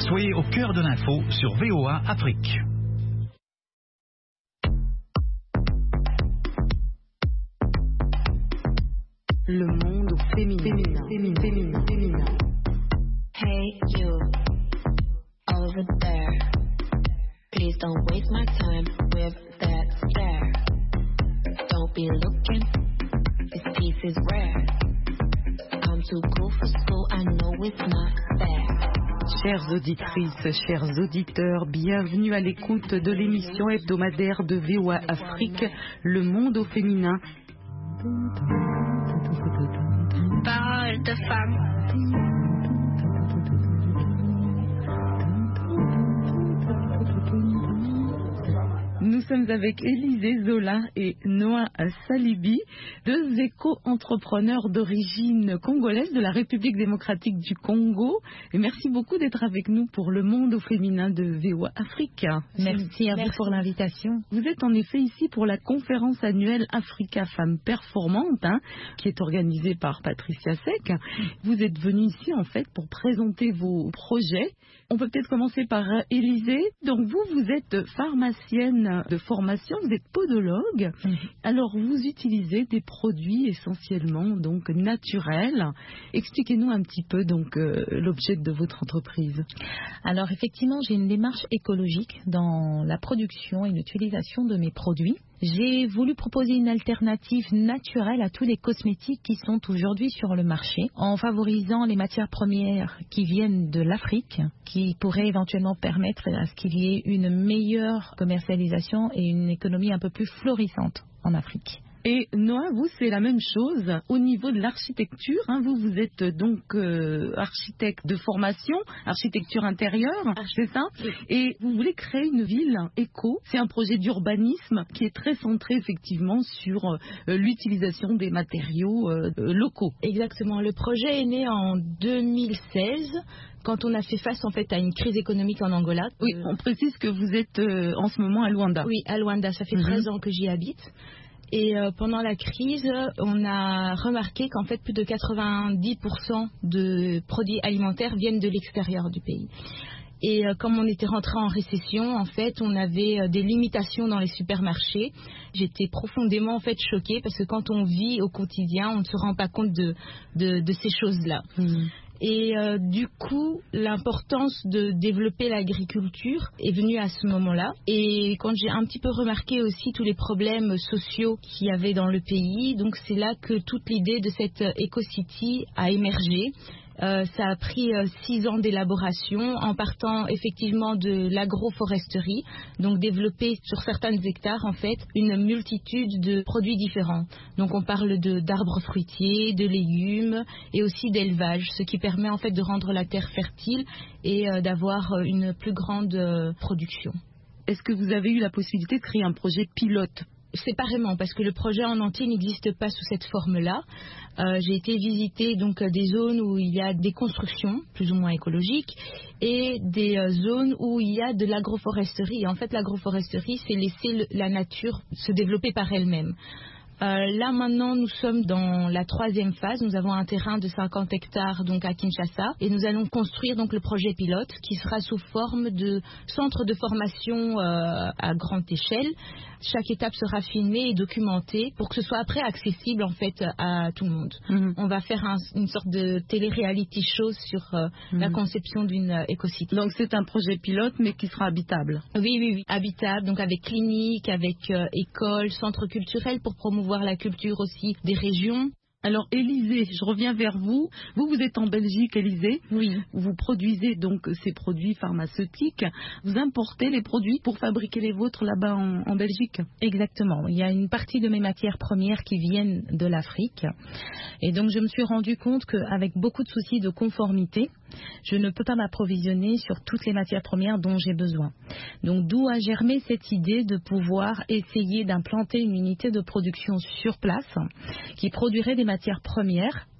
Soyez au cœur de l'info sur VOA Afrique. Le monde féminin. Hey you, over there. Please don't waste my time with that stare. Don't be looking, this piece is rare. I'm too cool for school, I know it's not fair. Chères auditrices, chers auditeurs, bienvenue à l'écoute de l'émission hebdomadaire de VOA Afrique, Le monde au féminin. Parole de femme. Nous sommes avec Élisée Zola et Noah Salibi, deux éco-entrepreneurs d'origine congolaise de la République démocratique du Congo. Et merci beaucoup d'être avec nous pour Le monde au féminin de VOA Afrique. Merci à vous pour l'invitation. Vous êtes en effet ici pour la conférence annuelle Africa Femmes Performantes, qui est organisée par Patricia Seck. Vous êtes venus ici en fait pour présenter vos projets. On peut peut-être commencer par Élisée. Donc vous êtes pharmacienne de formation, vous êtes podologue. Alors vous utilisez des produits essentiellement donc naturels. Expliquez-nous un petit peu donc l'objet de votre entreprise. Alors effectivement, j'ai une démarche écologique dans la production et l'utilisation de mes produits. J'ai voulu proposer une alternative naturelle à tous les cosmétiques qui sont aujourd'hui sur le marché, en favorisant les matières premières qui viennent de l'Afrique, qui pourraient éventuellement permettre à ce qu'il y ait une meilleure commercialisation et une économie un peu plus florissante en Afrique. Et Noah, vous, c'est la même chose au niveau de l'architecture. Vous êtes donc architecte de formation, architecture intérieure, c'est ça? Et vous voulez créer une ville éco. C'est un projet d'urbanisme qui est très centré effectivement sur l'utilisation des matériaux locaux. Exactement. Le projet est né en 2016. Quand on a fait face en fait à une crise économique en Angola. Oui, on précise que vous êtes en ce moment à Luanda. Oui, à Luanda. Ça fait 13 ans que j'y habite. Et pendant la crise, on a remarqué qu'en fait plus de 90% de produits alimentaires viennent de l'extérieur du pays. Et comme on était rentré en récession, en fait, on avait des limitations dans les supermarchés. J'étais profondément en fait choquée parce que quand on vit au quotidien, on ne se rend pas compte de ces choses-là. Et du coup, l'importance de développer l'agriculture est venue à ce moment-là. Et quand j'ai un petit peu remarqué aussi tous les problèmes sociaux qu'il y avait dans le pays, donc c'est là que toute l'idée de cette Eco-City a émergé. Ça a pris 6 ans d'élaboration en partant effectivement de l'agroforesterie, donc développer sur certains hectares en fait une multitude de produits différents. Donc on parle d'arbres fruitiers, de légumes et aussi d'élevage, ce qui permet en fait de rendre la terre fertile et d'avoir une plus grande production. Est-ce que vous avez eu la possibilité de créer un projet pilote ? Séparément, parce que le projet en entier n'existe pas sous cette forme-là. J'ai été visiter donc des zones où il y a des constructions plus ou moins écologiques et des zones où il y a de l'agroforesterie. Et en fait, l'agroforesterie, c'est laisser la nature se développer par elle-même. Là maintenant nous sommes dans la 3e phase, nous avons un terrain de 50 hectares donc à Kinshasa et nous allons construire donc le projet pilote qui sera sous forme de centre de formation à grande échelle. Chaque étape sera filmée et documentée pour que ce soit après accessible en fait à tout le monde. On va faire une sorte de télé-reality show sur la conception d'une éco-cité. Donc c'est un projet pilote mais qui sera habitable. Oui, habitable, donc avec clinique, avec école, centre culturel pour promouvoir la culture aussi des régions. Alors Élisée, je reviens vers vous. Vous êtes en Belgique, Élisée. Oui. Vous produisez donc ces produits pharmaceutiques. Vous importez les produits pour fabriquer les vôtres là-bas en Belgique. Exactement. Il y a une partie de mes matières premières qui viennent de l'Afrique. Et donc je me suis rendu compte qu'avec beaucoup de soucis de conformité, je ne peux pas m'approvisionner sur toutes les matières premières dont j'ai besoin. Donc d'où a germé cette idée de pouvoir essayer d'implanter une unité de production sur place qui produirait des matières premières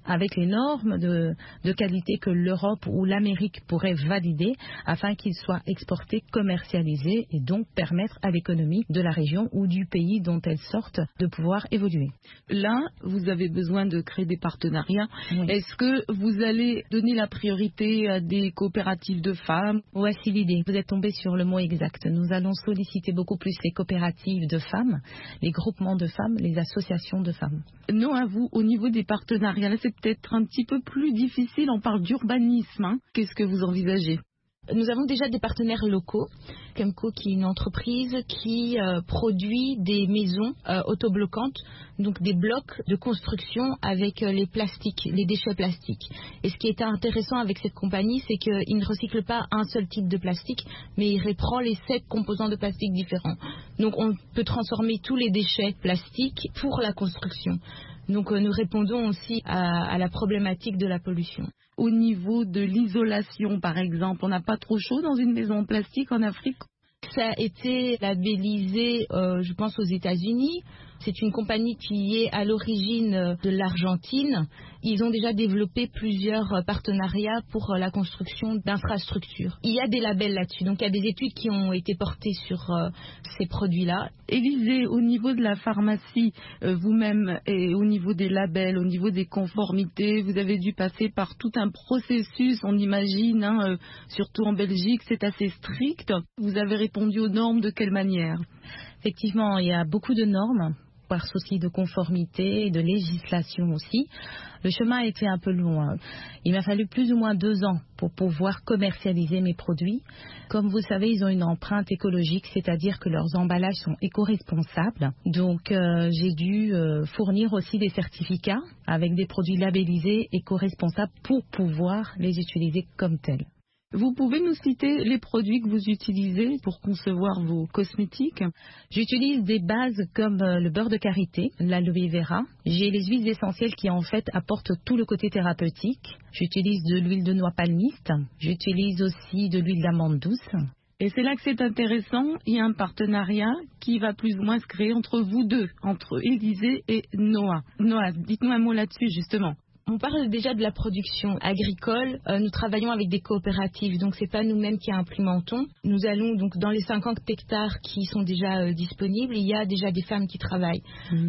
avec les normes de qualité que l'Europe ou l'Amérique pourraient valider afin qu'ils soient exportés, commercialisés et donc permettre à l'économie de la région ou du pays dont elles sortent de pouvoir évoluer. Là, vous avez besoin de créer des partenariats. Oui. Est-ce que vous allez donner la priorité à des coopératives de femmes? Voici l'idée. Vous êtes tombé sur le mot exact. Nous allons solliciter beaucoup plus les coopératives de femmes, les groupements de femmes, les associations de femmes. Non, à vous, au niveau des partenariats, là, c'est peut-être un petit peu plus difficile. On parle d'urbanisme, hein. Qu'est-ce que vous envisagez? Nous avons déjà des partenaires locaux. Kemco, qui est une entreprise qui produit des maisons autobloquantes, donc des blocs de construction avec les plastiques, les déchets plastiques. Et ce qui est intéressant avec cette compagnie, c'est qu'il ne recycle pas un seul type de plastique, mais il reprend les 7 composants de plastique différents. Donc on peut transformer tous les déchets plastiques pour la construction. Donc nous répondons aussi à la problématique de la pollution. Au niveau de l'isolation, par exemple, on n'a pas trop chaud dans une maison en plastique en Afrique? Ça a été labellisé, je pense, aux États-Unis. C'est une compagnie qui est à l'origine de l'Argentine. Ils ont déjà développé plusieurs partenariats pour la construction d'infrastructures. Il y a des labels là-dessus, donc il y a des études qui ont été portées sur ces produits-là. Élisée, au niveau de la pharmacie, vous-même, et au niveau des labels, au niveau des conformités, vous avez dû passer par tout un processus, on imagine, hein, surtout en Belgique, c'est assez strict. Vous avez répondu aux normes de quelle manière? Effectivement, il y a beaucoup de normes, par souci de conformité et de législation aussi. Le chemin a été un peu long. Il m'a fallu plus ou moins 2 ans pour pouvoir commercialiser mes produits. Comme vous savez, ils ont une empreinte écologique, c'est-à-dire que leurs emballages sont éco-responsables. Donc j'ai dû fournir aussi des certificats avec des produits labellisés éco-responsables pour pouvoir les utiliser comme tels. Vous pouvez nous citer les produits que vous utilisez pour concevoir vos cosmétiques? J'utilise des bases comme le beurre de karité, l'aloe vera. J'ai les huiles essentielles qui en fait apportent tout le côté thérapeutique. J'utilise de l'huile de noix palmiste. J'utilise aussi de l'huile d'amande douce. Et c'est là que c'est intéressant, il y a un partenariat qui va plus ou moins se créer entre vous deux, entre Élisée et Noah. Noah, dites-nous un mot là-dessus justement. On parle déjà de la production agricole. Nous travaillons avec des coopératives, donc c'est pas nous-mêmes qui implémentons. Nous allons donc dans les 50 hectares qui sont déjà disponibles, il y a déjà des femmes qui travaillent.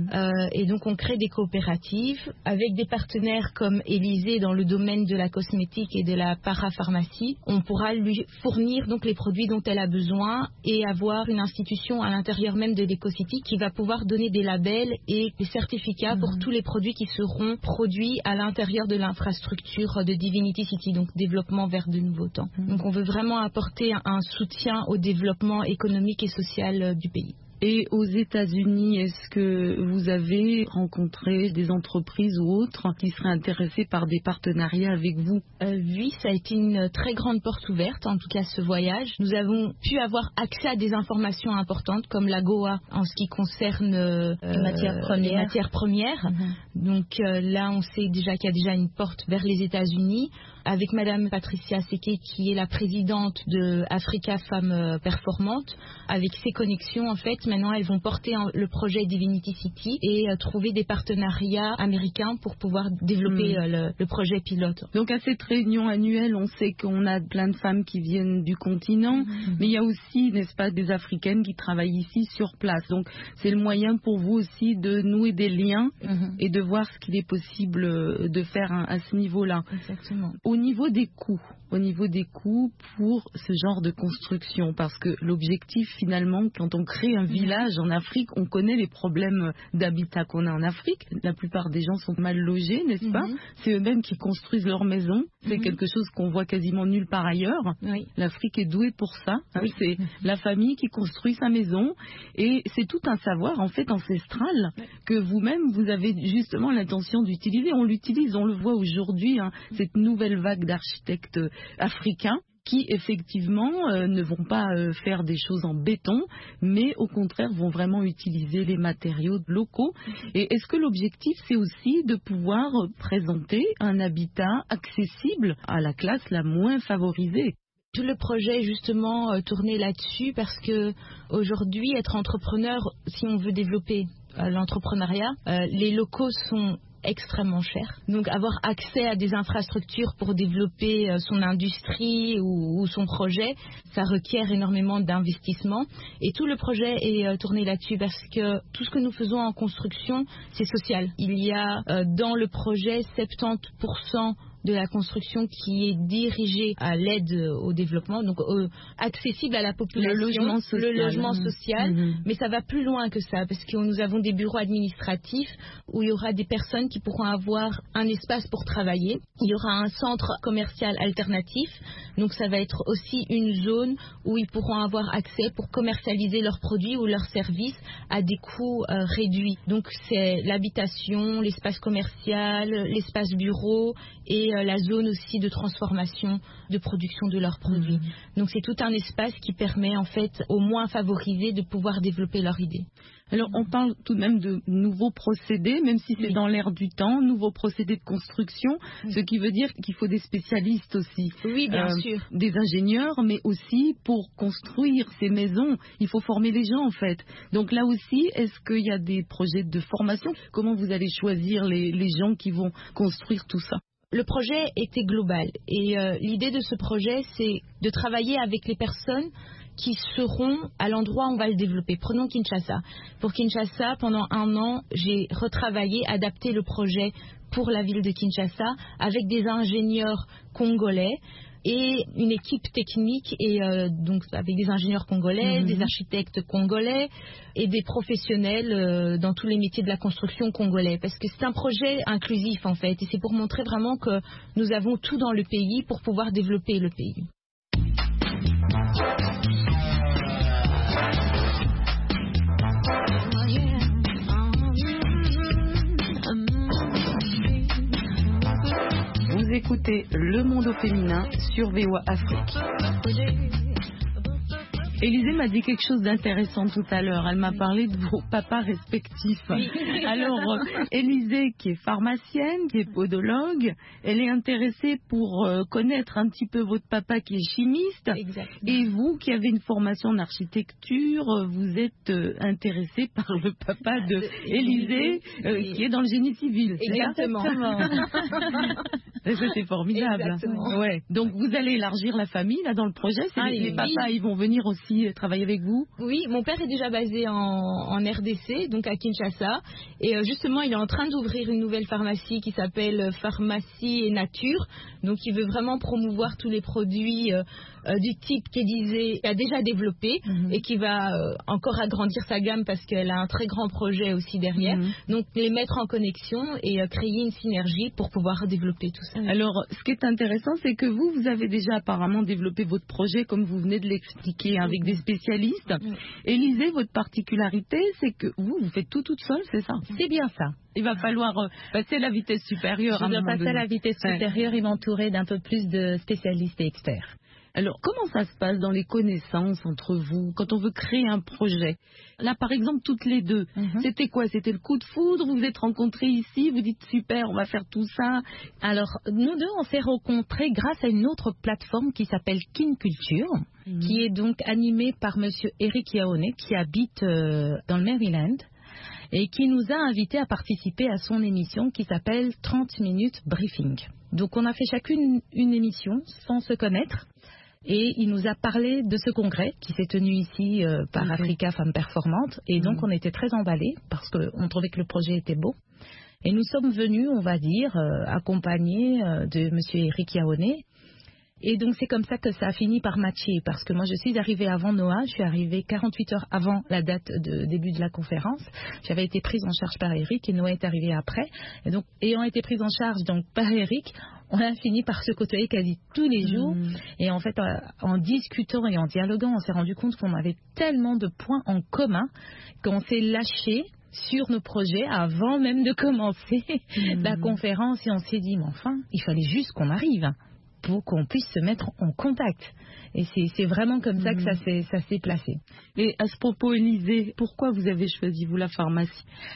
Et donc on crée des coopératives avec des partenaires comme Élisée dans le domaine de la cosmétique et de la parapharmacie. On pourra lui fournir donc les produits dont elle a besoin et avoir une institution à l'intérieur même de l'Ecocity qui va pouvoir donner des labels et des certificats pour tous les produits qui seront produits à l'intérieur de l'infrastructure de Divinity City, donc développement vers de nouveaux temps. Donc on veut vraiment apporter un soutien au développement économique et social du pays. Et aux États-Unis, est-ce que vous avez rencontré des entreprises ou autres qui seraient intéressées par des partenariats avec vous? Oui, ça a été une très grande porte ouverte, en tout cas ce voyage. Nous avons pu avoir accès à des informations importantes comme la GOA en ce qui concerne les matières premières. Donc là, on sait déjà qu'il y a déjà une porte vers les États-Unis. Avec Madame Patricia Seke, qui est la présidente de Africa Femmes Performantes, avec ses connexions, en fait, maintenant elles vont porter le projet Divinity City et trouver des partenariats américains pour pouvoir développer le projet pilote. Donc à cette réunion annuelle, on sait qu'on a plein de femmes qui viennent du continent, mais il y a aussi, n'est-ce pas, des Africaines qui travaillent ici sur place. Donc c'est le moyen pour vous aussi de nouer des liens et de voir ce qu'il est possible de faire à ce niveau-là. Exactement. Au niveau des coûts pour ce genre de construction, parce que l'objectif finalement, quand on crée un village en Afrique, on connaît les problèmes d'habitat qu'on a en Afrique. La plupart des gens sont mal logés, n'est-ce pas? C'est eux-mêmes qui construisent leur maison. C'est quelque chose qu'on voit quasiment nulle part ailleurs. L'Afrique est douée pour ça. C'est la famille qui construit sa maison et c'est tout un savoir en fait ancestral que vous-même vous avez justement l'intention d'utiliser. On l'utilise, on le voit aujourd'hui, cette nouvelle vague d'architectes africains qui effectivement ne vont pas faire des choses en béton, mais au contraire vont vraiment utiliser les matériaux locaux. Et est-ce que l'objectif c'est aussi de pouvoir présenter un habitat accessible à la classe la moins favorisée? Tout le projet est justement tourné là-dessus parce que aujourd'hui, être entrepreneur, si on veut développer l'entrepreneuriat, les locaux sont extrêmement cher. Donc avoir accès à des infrastructures pour développer son industrie ou son projet, ça requiert énormément d'investissement. Et tout le projet est tourné là-dessus parce que tout ce que nous faisons en construction, c'est social. Il y a dans le projet 70% de la construction qui est dirigée à l'aide au développement, donc accessible à la population, le logement social, mais ça va plus loin que ça, parce que nous avons des bureaux administratifs où il y aura des personnes qui pourront avoir un espace pour travailler. Il y aura un centre commercial alternatif, donc ça va être aussi une zone où ils pourront avoir accès pour commercialiser leurs produits ou leurs services à des coûts réduits. Donc c'est l'habitation, l'espace commercial, l'espace bureau et la zone aussi de transformation, de production de leurs produits. Donc c'est tout un espace qui permet en fait aux moins favorisés de pouvoir développer leur idée. Alors on parle tout de même de nouveaux procédés, même si c'est dans l'air du temps, nouveaux procédés de construction, ce qui veut dire qu'il faut des spécialistes aussi. Oui, bien sûr. Des ingénieurs, mais aussi pour construire ces maisons, il faut former les gens en fait. Donc là aussi, est-ce qu'il y a des projets de formation? Comment vous allez choisir les gens qui vont construire tout ça? Le projet était global et l'idée de ce projet, c'est de travailler avec les personnes qui seront à l'endroit où on va le développer. Prenons Kinshasa. Pour Kinshasa, pendant 1 an, j'ai retravaillé, adapté le projet pour la ville de Kinshasa avec des ingénieurs congolais et une équipe technique et donc avec des ingénieurs congolais, des architectes congolais et des professionnels dans tous les métiers de la construction congolais, parce que c'est un projet inclusif en fait, et c'est pour montrer vraiment que nous avons tout dans le pays pour pouvoir développer le pays. Vous écoutez Le Monde au féminin sur VOA Afrique. Élisée m'a dit quelque chose d'intéressant tout à l'heure. Elle m'a parlé de vos papas respectifs. Oui. Alors, Élisée, qui est pharmacienne, qui est podologue, elle est intéressée pour connaître un petit peu votre papa qui est chimiste. Exactement. Et vous, qui avez une formation en architecture, vous êtes intéressée par le papa de Élisée, qui est dans le génie civil. Exactement. Ça, c'est formidable. Exactement. Ouais. Donc, vous allez élargir la famille là dans le projet. Les papas, ils vont venir aussi travailler avec vous? Oui, mon père est déjà basé en RDC, donc à Kinshasa, et justement il est en train d'ouvrir une nouvelle pharmacie qui s'appelle Pharmacie et Nature, donc il veut vraiment promouvoir tous les produits du type qu'Élisée a déjà développé et qui va encore agrandir sa gamme parce qu'elle a un très grand projet aussi derrière, donc les mettre en connexion et créer une synergie pour pouvoir développer tout ça. Alors ce qui est intéressant, c'est que vous avez déjà apparemment développé votre projet comme vous venez de l'expliquer avec des spécialistes. Élisée, votre particularité, c'est que vous faites tout toute seule, c'est ça? C'est bien ça. Il va falloir passer à la vitesse supérieure. Je dois passer à la vitesse supérieure et m'entourer d'un peu plus de spécialistes et experts. Alors, comment ça se passe dans les connaissances entre vous quand on veut créer un projet? Là, par exemple, toutes les deux, c'était quoi? C'était le coup de foudre? Vous vous êtes rencontrés ici? Vous dites super, on va faire tout ça? Alors, nous deux, on s'est rencontrés grâce à une autre plateforme qui s'appelle Kin Culture, qui est donc animée par monsieur Eric Yaoné, qui habite dans le Maryland, et qui nous a invités à participer à son émission qui s'appelle 30 minutes briefing. Donc, on a fait chacune une émission sans se connaître. Et il nous a parlé de ce congrès qui s'est tenu ici par Africa Femmes Performantes. Et donc, on était très emballés parce qu'on trouvait que le projet était beau. Et nous sommes venus, on va dire, accompagnés de M. Eric Yaoné. Et donc, c'est comme ça que ça a fini par matcher. Parce que moi, je suis arrivée avant Noah. Je suis arrivée 48 heures avant la date de début de la conférence. J'avais été prise en charge par Eric et Noah est arrivé après. Et donc, ayant été prise en charge donc, par Eric, on a fini par se côtoyer quasi tous les jours. Et en fait, en discutant et en dialoguant, on s'est rendu compte qu'on avait tellement de points en commun qu'on s'est lâché sur nos projets avant même de commencer la conférence. Et on s'est dit, mais enfin, il fallait juste qu'on arrive pour qu'on puisse se mettre en contact. Et c'est vraiment comme ça que ça s'est placé. Et à ce propos, Élisée, pourquoi vous avez choisi, vous, la pharmacie?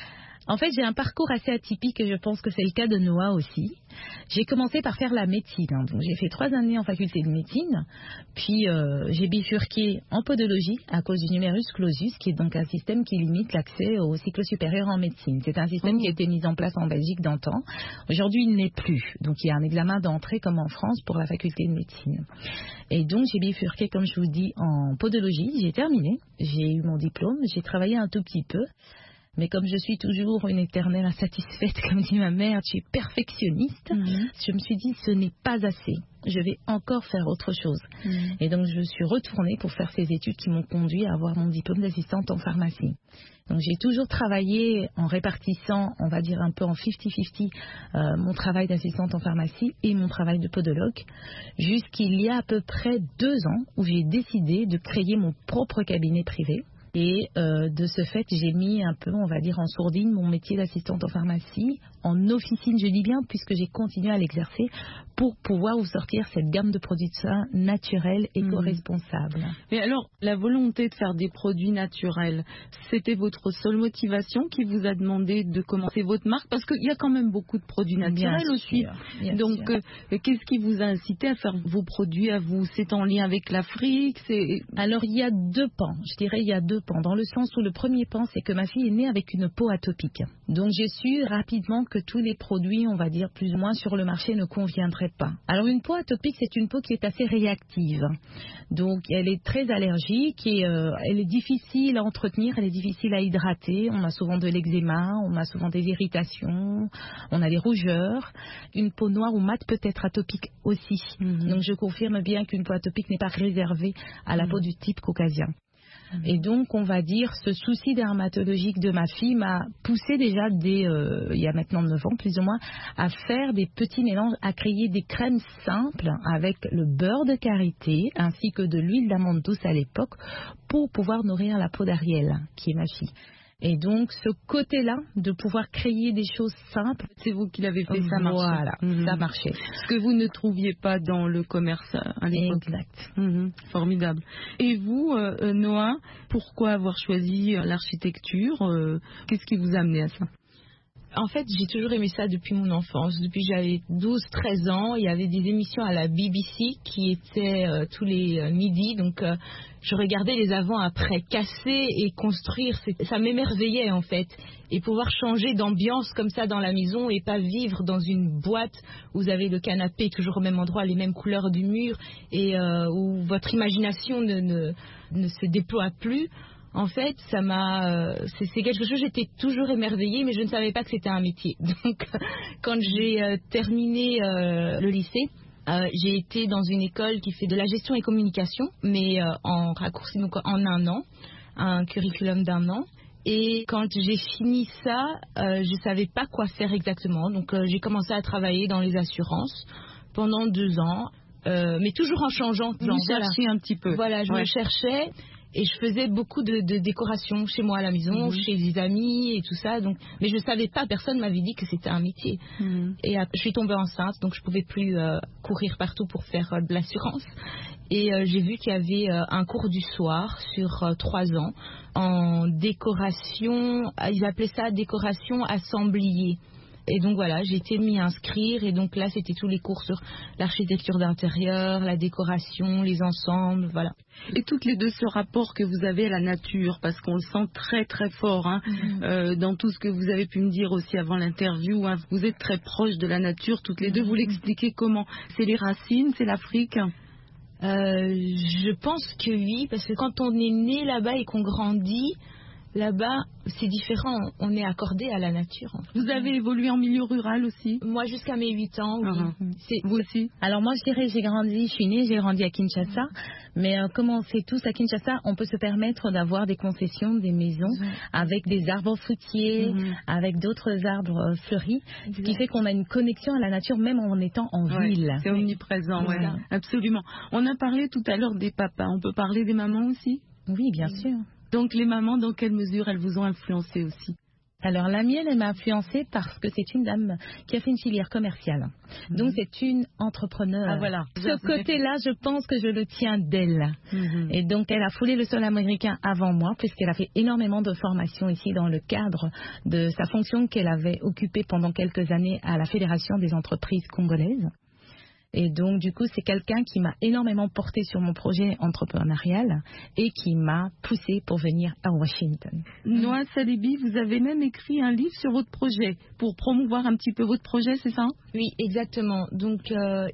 En fait, j'ai un parcours assez atypique et je pense que c'est le cas de Noah aussi. J'ai commencé par faire la médecine. Donc, j'ai fait 3 années en faculté de médecine. Puis, j'ai bifurqué en podologie à cause du numerus clausus, qui est donc un système qui limite l'accès au cycle supérieur en médecine. C'est un système qui a été mis en place en Belgique d'antan. Aujourd'hui, il n'est plus. Donc, il y a un examen d'entrée comme en France pour la faculté de médecine. Et donc, j'ai bifurqué, comme je vous dis, en podologie. J'ai terminé. J'ai eu mon diplôme. J'ai travaillé un tout petit peu. Mais comme je suis toujours une éternelle insatisfaite, comme dit ma mère, tu es perfectionniste, je me suis dit, ce n'est pas assez. Je vais encore faire autre chose. Et donc, je suis retournée pour faire ces études qui m'ont conduit à avoir mon diplôme d'assistante en pharmacie. Donc, j'ai toujours travaillé en répartissant, on va dire un peu en 50-50, mon travail d'assistante en pharmacie et mon travail de podologue, jusqu'il y a à peu près 2 ans où j'ai décidé de créer mon propre cabinet privé. Et de ce fait, j'ai mis un peu, on va dire, en sourdine mon métier d'assistante en pharmacie, en officine, je dis bien, puisque j'ai continué à l'exercer pour pouvoir vous sortir cette gamme de produits de soins naturels et éco-responsables. Et alors, la volonté de faire des produits naturels, c'était votre seule motivation qui vous a demandé de commencer votre marque? Parce qu'il y a quand même beaucoup de produits naturels aussi. Donc, qu'est-ce qui vous a incité à faire vos produits à vous? C'est en lien avec l'Afrique? Alors, il y a 2 pans. Je dirais il y a 2 pans. Dans le sens où le premier pan, c'est que ma fille est née avec une peau atopique. Donc, j'ai su rapidement que tous les produits, on va dire plus ou moins sur le marché, ne conviendraient pas. Alors, une peau atopique, c'est une peau qui est assez réactive. Donc, elle est très allergique et elle est difficile à entretenir, elle est difficile à hydrater. On a souvent de l'eczéma, on a souvent des irritations, on a des rougeurs. Une peau noire ou mate peut être atopique aussi. Donc, je confirme bien qu'une peau atopique n'est pas réservée à la peau du type caucasien. Et donc, on va dire, ce souci dermatologique de ma fille m'a poussé déjà il y a maintenant 9 ans, plus ou moins, à faire des petits mélanges, à créer des crèmes simples avec le beurre de karité ainsi que de l'huile d'amande douce à l'époque pour pouvoir nourrir la peau d'Ariel, qui est ma fille. Et donc, ce côté-là, de pouvoir créer des choses simples, c'est vous qui l'avez fait, ça marche. Voilà, ça marchait. Ce que vous ne trouviez pas dans le commerce à l'époque. Exact. Formidable. Et vous, Noah, pourquoi avoir choisi l'architecture? Qu'est-ce qui vous a amené à ça? En fait, j'ai toujours aimé ça depuis mon enfance. Depuis que j'avais 12-13 ans, il y avait des émissions à la BBC qui étaient tous les midis. Donc, je regardais les avant-après. Casser et construire, ça m'émerveillait en fait. Et pouvoir changer d'ambiance comme ça dans la maison et pas vivre dans une boîte où vous avez le canapé toujours au même endroit, les mêmes couleurs du mur et où votre imagination ne se déploie plus. En fait, c'est quelque chose, j'étais toujours émerveillée, mais je ne savais pas que c'était un métier. Donc, quand j'ai terminé le lycée, j'ai été dans une école qui fait de la gestion et communication, mais en raccourci, donc en 1 an, un curriculum d'1 an. Et quand j'ai fini ça, je savais pas quoi faire exactement. Donc, j'ai commencé à travailler dans les assurances pendant 2 ans, mais toujours en changeant. Vous cherchiez un petit peu. Voilà, je me cherchais. Et je faisais beaucoup de décoration chez moi à la maison, chez des amis et tout ça. Donc, mais je ne savais pas, personne ne m'avait dit que c'était un métier. Et je suis tombée enceinte, donc je ne pouvais plus courir partout pour faire de l'assurance. Et j'ai vu qu'il y avait un cours du soir sur 3 ans en décoration, ils appelaient ça décoration assemblier. Et donc voilà, j'ai été m'y inscrire et donc là c'était tous les cours sur l'architecture d'intérieur, la décoration, les ensembles, voilà. Et toutes les deux ce rapport que vous avez à la nature, parce qu'on le sent très très fort dans tout ce que vous avez pu me dire aussi avant l'interview, vous êtes très proches de la nature toutes les deux, vous l'expliquez comment? C'est les racines, c'est l'Afrique? Je pense que oui, parce que quand on est né là-bas et qu'on grandit, là-bas, c'est différent. On est accordé à la nature. En fait. Vous avez évolué en milieu rural aussi? Moi, jusqu'à mes 8 ans, oui. Vous aussi? Alors moi, je dirais, je suis née, j'ai grandi à Kinshasa. Mais comme on sait tous, à Kinshasa, on peut se permettre d'avoir des concessions, des maisons, avec des arbres fruitiers, avec d'autres arbres fleuris. Ce qui fait qu'on a une connexion à la nature, même en étant en ville. C'est omniprésent, absolument. On a parlé tout à l'heure des papas. On peut parler des mamans aussi? Oui, bien sûr. Donc les mamans, dans quelle mesure elles vous ont influencé aussi? Alors la mienne, elle m'a influencée parce que c'est une dame qui a fait une filière commerciale. Donc c'est une entrepreneur. Ah voilà. Ce côté-là, je pense que je le tiens d'elle. Et donc elle a foulé le sol américain avant moi, puisqu'elle a fait énormément de formations ici dans le cadre de sa fonction qu'elle avait occupée pendant quelques années à la Fédération des entreprises congolaises. Et donc, du coup, c'est quelqu'un qui m'a énormément porté sur mon projet entrepreneurial et qui m'a poussé pour venir à Washington. Noa Salibi, vous avez même écrit un livre sur votre projet pour promouvoir un petit peu votre projet, c'est ça? Oui, exactement. Donc,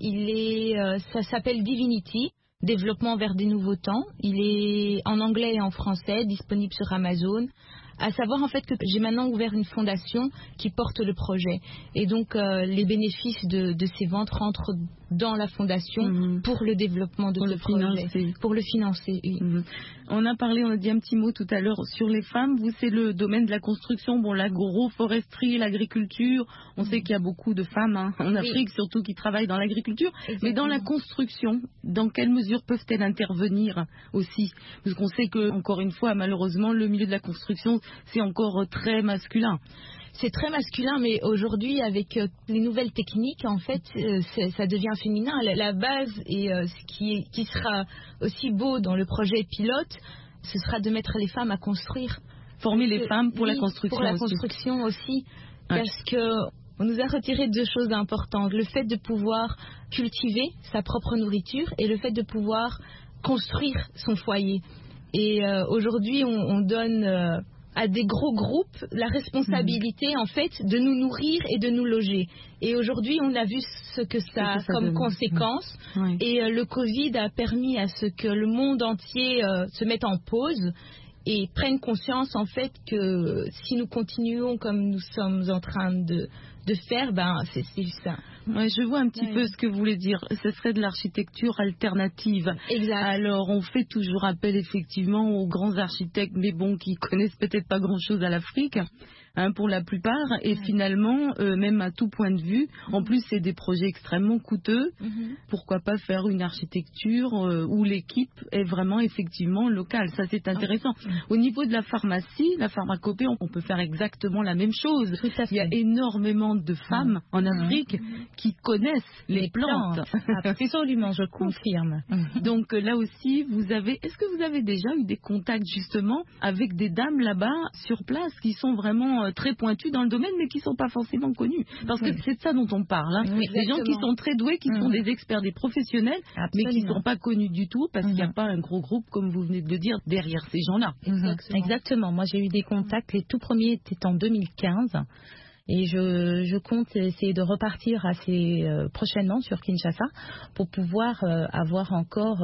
ça s'appelle Divinity, développement vers des nouveaux temps. Il est en anglais et en français, disponible sur Amazon. À savoir en fait que j'ai maintenant ouvert une fondation qui porte le projet. Et donc les bénéfices de ces ventes rentrent dans la fondation pour le développement de ce projet. Pour le financer, oui. On a dit un petit mot tout à l'heure sur les femmes. Vous, c'est le domaine de la construction, l'agroforesterie, l'agriculture. On sait qu'il y a beaucoup de femmes en Afrique, surtout qui travaillent dans l'agriculture. Exactement. Mais dans la construction, dans quelle mesure peuvent-elles intervenir aussi? Parce qu'on sait que, encore une fois, malheureusement, le milieu de la construction, c'est encore très masculin. C'est très masculin, mais aujourd'hui, avec les nouvelles techniques, en fait, ça devient féminin. La base, et ce qui sera aussi beau dans le projet pilote, ce sera de mettre les femmes à construire. Former les femmes pour la construction aussi. Pour la construction aussi, parce qu'on nous a retiré 2 choses importantes. Le fait de pouvoir cultiver sa propre nourriture et le fait de pouvoir construire son foyer. Et aujourd'hui, on donne à des gros groupes la responsabilité en fait de nous nourrir et de nous loger. Et aujourd'hui, on a vu ce que ça a comme conséquence. Et le Covid a permis à ce que le monde entier se mette en pause et prenne conscience en fait que si nous continuons comme nous sommes en train de faire, c'est ça. Ouais, je vois un petit peu ce que vous voulez dire. Ce serait de l'architecture alternative. Exact. Alors, on fait toujours appel effectivement aux grands architectes, mais qui connaissent peut-être pas grand-chose à l'Afrique, pour la plupart. Et finalement, même à tout point de vue, en plus, c'est des projets extrêmement coûteux. Pourquoi pas faire une architecture où l'équipe est vraiment effectivement locale? Ça, c'est intéressant. Au niveau de la pharmacie, la pharmacopée, on peut faire exactement la même chose. Il y a énormément de femmes en Afrique qui connaissent les plantes. Absolument, je confirme. Donc là aussi, est-ce que vous avez déjà eu des contacts justement avec des dames là-bas sur place qui sont vraiment très pointues dans le domaine mais qui ne sont pas forcément connues? Parce que c'est de ça dont on parle. Des gens qui sont très doués, qui sont des experts, des professionnels, mais qui ne sont pas connus du tout parce qu'il n'y a pas un gros groupe, comme vous venez de le dire, derrière ces gens-là. Exactement. Moi, j'ai eu des contacts. Les tout premiers étaient en 2015. Et je compte essayer de repartir assez prochainement sur Kinshasa pour pouvoir avoir encore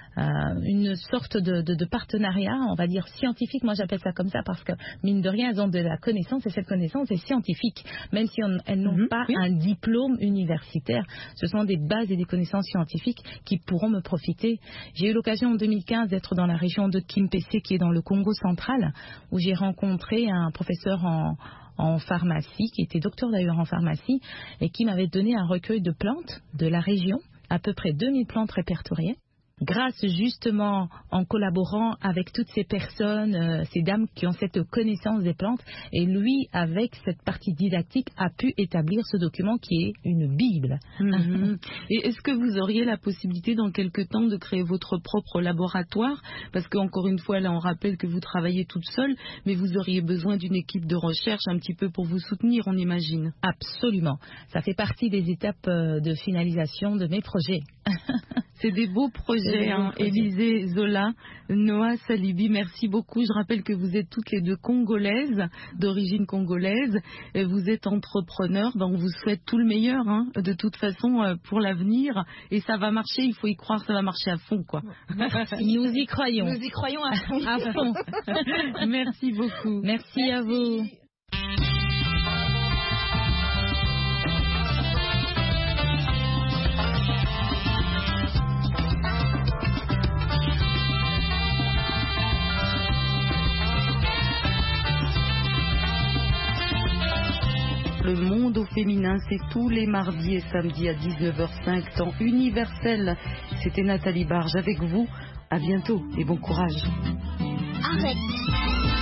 une sorte de partenariat, on va dire scientifique. Moi, j'appelle ça comme ça parce que, mine de rien, elles ont de la connaissance et cette connaissance est scientifique. Même si elles n'ont pas un diplôme universitaire, ce sont des bases et des connaissances scientifiques qui pourront me profiter. J'ai eu l'occasion en 2015 d'être dans la région de Kimpese, qui est dans le Congo central, où j'ai rencontré un professeur en pharmacie, qui était docteur d'ailleurs en pharmacie, et qui m'avait donné un recueil de plantes de la région, à peu près 2000 plantes répertoriées. Grâce justement en collaborant avec toutes ces personnes, ces dames qui ont cette connaissance des plantes, et lui avec cette partie didactique a pu établir ce document qui est une bible. Et est-ce que vous auriez la possibilité dans quelques temps de créer votre propre laboratoire? Parce qu'encore une fois là on rappelle que vous travaillez toute seule, mais vous auriez besoin d'une équipe de recherche un petit peu pour vous soutenir, on imagine. Absolument, ça fait partie des étapes de finalisation de mes projets. C'est des beaux projets, Élisée Zola, Noa Salibi, merci beaucoup. Je rappelle que vous êtes toutes les deux congolaises, d'origine congolaise. Et vous êtes entrepreneurs, on vous souhaite tout le meilleur, de toute façon, pour l'avenir. Et ça va marcher, il faut y croire, ça va marcher à fond, quoi. Nous y croyons. Nous y croyons à fond. À fond. Merci beaucoup. Merci à vous. Le monde au féminin, c'est tous les mardis et samedis à 19h05, temps universel. C'était Nathalie Barge avec vous. À bientôt et bon courage. Arrête.